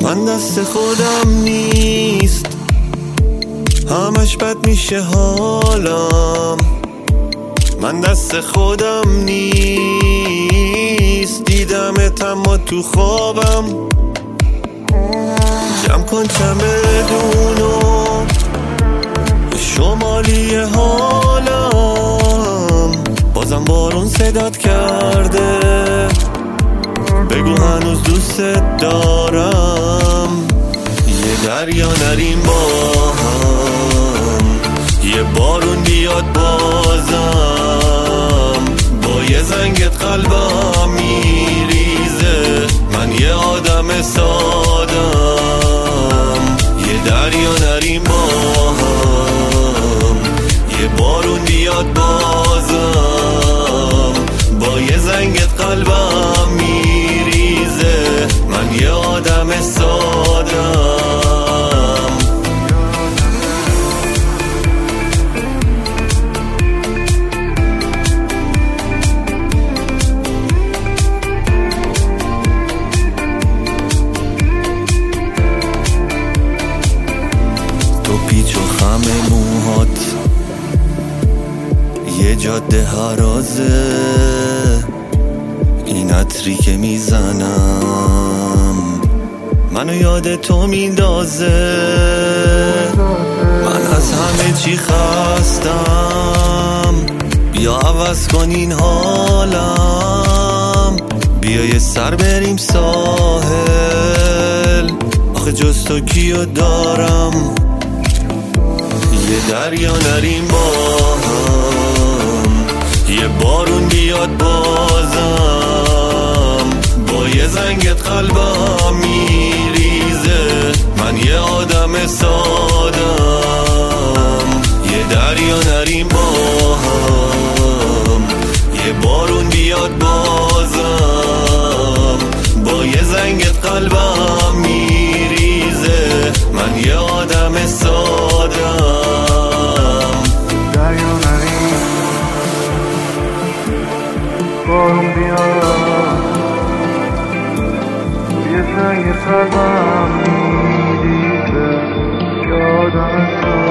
من دست خودم نیست، همش بد میشه حالم. من دست خودم نیست، دیدمت اما تو خوابم. جمع کن چمدونو شمالی حالم. بازم بارون صدات کرده، بگو هنوز دوست دارم. یه دریا نریم با هم، یه بارون بیاد بازم. با یه زنگت قلبم میریزه، من یه آدم سادم. یه دریا نریم با هم، یه بارون بیاد بازم. با یه زنگت قلبم میریزه، من یه آدم سادم. تو پیچ و خم موهات، یه جاده هرازه، این عطری که میزنم منو یاد تو میندازه. من از همه چی خستم، بیا عوض کن این حالم. بیا یه سر بریم ساحل، آخه جز تو کیو دارم. یه دریا نریم با هم، یه بارون بیاد بازم. با یه زنگت قلبم میریزه، من یه آدم سادم. یه دریا نریم با هم، یه بارون بیاد بازم. با یه زنگت قلبم میریزه، من یه آدم سادم. دریا نریم بارون بیاد، یه زنگ قلبم میریزه، یادم